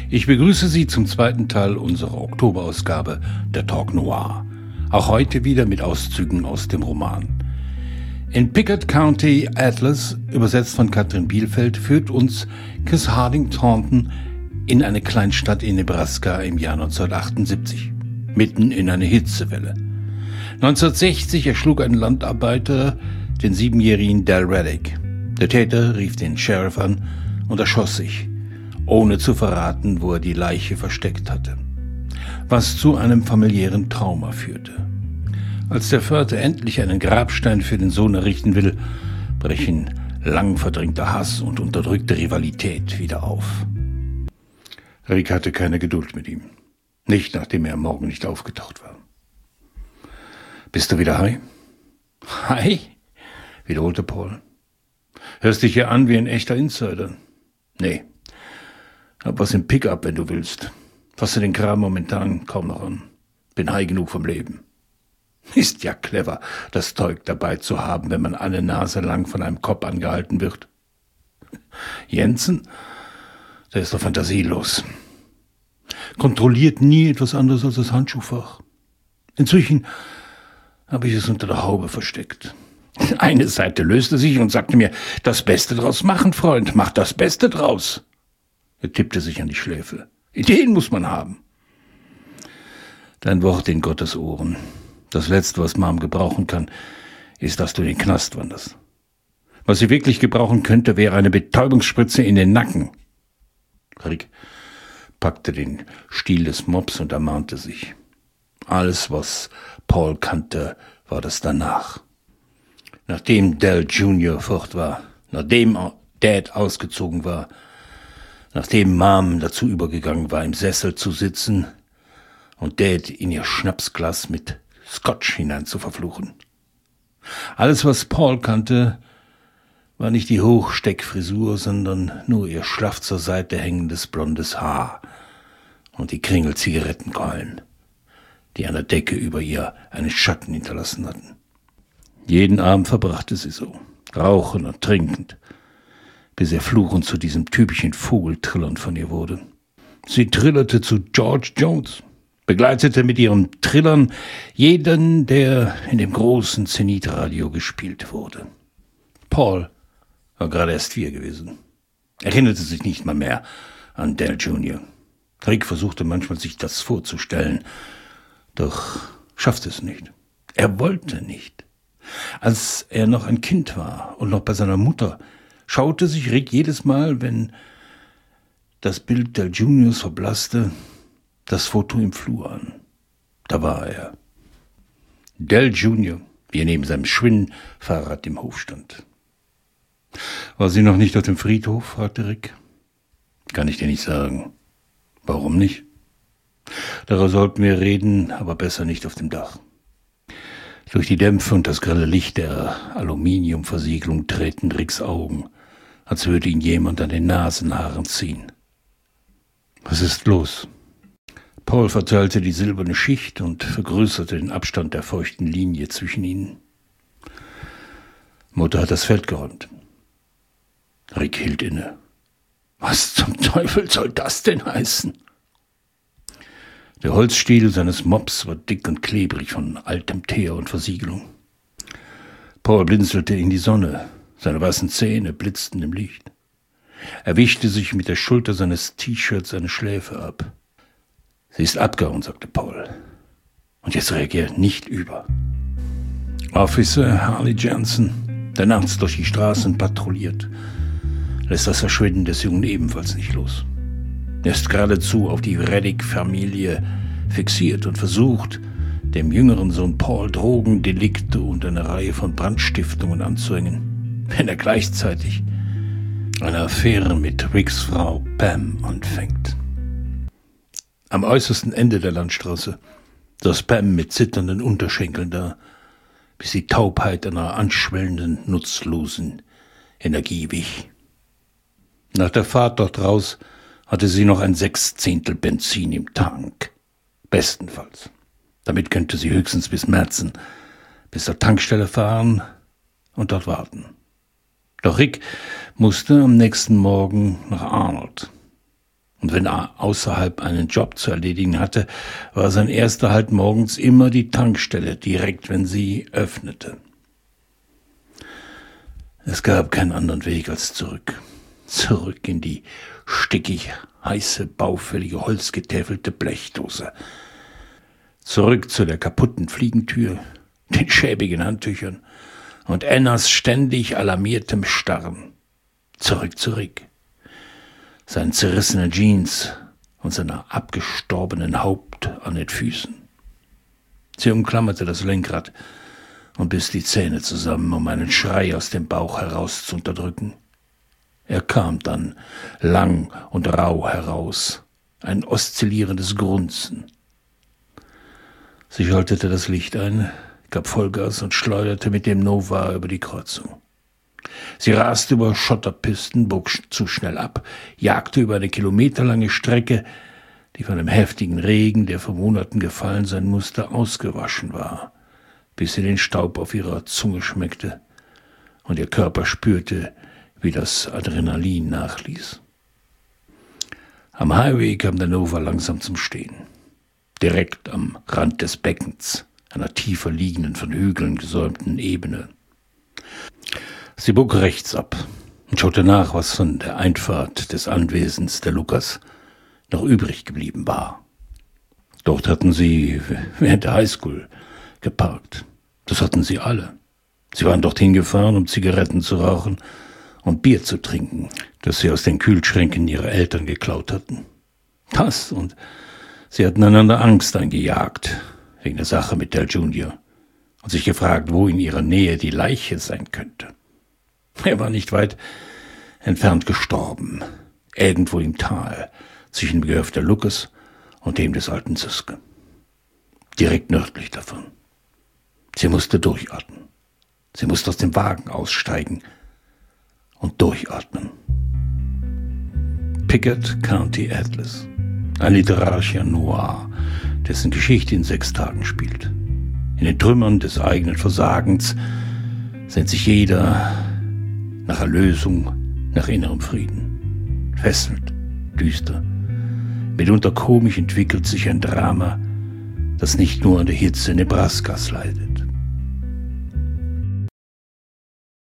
Ich begrüße Sie zum zweiten Teil unserer Oktoberausgabe der Talk Noir. Auch heute wieder mit Auszügen aus dem Roman. In Pickett County Atlas, übersetzt von Katrin Bielfeld, führt uns Chris Harding Thornton in eine Kleinstadt in Nebraska im Jahr 1978, mitten in eine Hitzewelle. 1960 erschlug ein Landarbeiter den 7-jährigen Del Reddick. Der Täter rief den Sheriff an und erschoss sich, ohne zu verraten, wo er die Leiche versteckt hatte, was zu einem familiären Trauma führte. Als der Vater endlich einen Grabstein für den Sohn errichten will, brechen lang verdrängter Hass und unterdrückte Rivalität wieder auf. Rick hatte keine Geduld mit ihm, nicht nachdem er am Morgen nicht aufgetaucht war. »Bist du wieder high?« »High?«, wiederholte Paul. »Hörst dich ja an wie ein echter Insider.« »Nee. Hab was im Pickup, wenn du willst. Fasse den Kram momentan kaum noch an. Bin high genug vom Leben.« Ist ja clever, das Zeug dabei zu haben, wenn man eine Nase lang von einem Cop angehalten wird. Jensen, der ist doch fantasielos. Kontrolliert nie etwas anderes als das Handschuhfach. Inzwischen habe ich es unter der Haube versteckt. Eine Seite löste sich und sagte mir, das Beste draus machen, Freund, mach das Beste draus. Er tippte sich an die Schläfe. Ideen muss man haben. Dein Wort in Gottes Ohren. Das Letzte, was Mom gebrauchen kann, ist, dass du in den Knast wanderst. Was sie wirklich gebrauchen könnte, wäre eine Betäubungsspritze in den Nacken. Rick packte den Stiel des Mops und ermahnte sich. Alles, was Paul kannte, war das danach. Nachdem Del Jr. fort war, nachdem Dad ausgezogen war, nachdem Mom dazu übergegangen war, im Sessel zu sitzen und Dad in ihr Schnapsglas mit Scotch hinein zu verfluchen. Alles, was Paul kannte, war nicht die Hochsteckfrisur, sondern nur ihr schlaff zur Seite hängendes blondes Haar und die Kringel-Zigarettenkeulen, die an der Decke über ihr einen Schatten hinterlassen hatten. Jeden Abend verbrachte sie so, rauchend und trinkend, bis er fluchend zu diesem typischen Vogeltrillern von ihr wurde. Sie trillerte zu George Jones, begleitete mit ihrem Trillern jeden, der in dem großen Zenith-Radio gespielt wurde. Paul war gerade erst 4 gewesen, erinnerte sich nicht mal mehr an Del Jr. Rick versuchte manchmal, sich das vorzustellen, doch schaffte es nicht. Er wollte nicht. Als er noch ein Kind war und noch bei seiner Mutter, schaute sich Rick jedes Mal, wenn das Bild Del Juniors verblasste, das Foto im Flur an. Da war er. Del Jr., wie er neben seinem Schwinnfahrrad im Hof stand. »War sie noch nicht auf dem Friedhof?« fragte Rick. »Kann ich dir nicht sagen.« »Warum nicht?« »Darüber sollten wir reden, aber besser nicht auf dem Dach.« Durch die Dämpfe und das grelle Licht der Aluminiumversiegelung treten Ricks Augen, als würde ihn jemand an den Nasenhaaren ziehen. »Was ist los?« Paul verteilte die silberne Schicht und vergrößerte den Abstand der feuchten Linie zwischen ihnen. Mutter hat das Feld geräumt. Rick hielt inne. Was zum Teufel soll das denn heißen? Der Holzstiel seines Mops war dick und klebrig von altem Teer und Versiegelung. Paul blinzelte in die Sonne, seine weißen Zähne blitzten im Licht. Er wischte sich mit der Schulter seines T-Shirts seine Schläfe ab. »Sie ist abgehauen«, sagte Paul. »Und jetzt reagiert nicht über.« Officer Harley Jansen, der nachts durch die Straßen patrouilliert, lässt das Verschwinden des Jungen ebenfalls nicht los. Er ist geradezu auf die Reddick-Familie fixiert und versucht, dem jüngeren Sohn Paul Drogendelikte und eine Reihe von Brandstiftungen anzuhängen, wenn er gleichzeitig eine Affäre mit Ricks Frau Pam anfängt. Am äußersten Ende der Landstraße saß Pam mit zitternden Unterschenkeln da, bis die Taubheit einer anschwellenden, nutzlosen Energie wich. Nach der Fahrt dort raus hatte sie noch ein 6/10 Benzin im Tank. Bestenfalls. Damit könnte sie höchstens bis Merzen, bis zur Tankstelle fahren und dort warten. Doch Rick musste am nächsten Morgen nach Arnold. Und wenn er außerhalb einen Job zu erledigen hatte, war sein erster Halt morgens immer die Tankstelle, direkt wenn sie öffnete. Es gab keinen anderen Weg als zurück. Zurück in die stickig heiße, baufällige, holzgetäfelte Blechdose. Zurück zu der kaputten Fliegentür, den schäbigen Handtüchern und Annas ständig alarmiertem Starren. Zurück. Seinen zerrissenen Jeans und seiner abgestorbenen Haut an den Füßen. Sie umklammerte das Lenkrad und biss die Zähne zusammen, um einen Schrei aus dem Bauch heraus zu unterdrücken. Er kam dann lang und rau heraus, ein oszillierendes Grunzen. Sie schaltete das Licht ein, gab Vollgas und schleuderte mit dem Nova über die Kreuzung. Sie raste über Schotterpisten, bog zu schnell ab, jagte über eine kilometerlange Strecke, die von dem heftigen Regen, der vor Monaten gefallen sein musste, ausgewaschen war, bis sie den Staub auf ihrer Zunge schmeckte und ihr Körper spürte, wie das Adrenalin nachließ. Am Highway kam der Nova langsam zum Stehen. Direkt am Rand des Beckens, einer tiefer liegenden, von Hügeln gesäumten Ebene. Sie bog rechts ab und schaute nach, was von der Einfahrt des Anwesens der Lucas noch übrig geblieben war. Dort hatten sie während der Highschool geparkt. Das hatten sie alle. Sie waren dorthin gefahren, um Zigaretten zu rauchen und Bier zu trinken, das sie aus den Kühlschränken ihrer Eltern geklaut hatten. Das und sie hatten einander Angst eingejagt, wegen der Sache mit Dale Jr. und sich gefragt, wo in ihrer Nähe die Leiche sein könnte. Er war nicht weit entfernt gestorben, irgendwo im Tal, zwischen dem Gehöft der Lucas und dem des alten Ziske. Direkt nördlich davon. Sie musste durchatmen. Sie musste aus dem Wagen aussteigen und durchatmen. Pickett County Atlas, ein literarischer Noir, dessen Geschichte in 6 Tagen spielt. In den Trümmern des eigenen Versagens sehnt sich jeder nach Erlösung, nach innerem Frieden. Fesselnd, düster, mitunter komisch entwickelt sich ein Drama, das nicht nur an der Hitze Nebraskas leidet.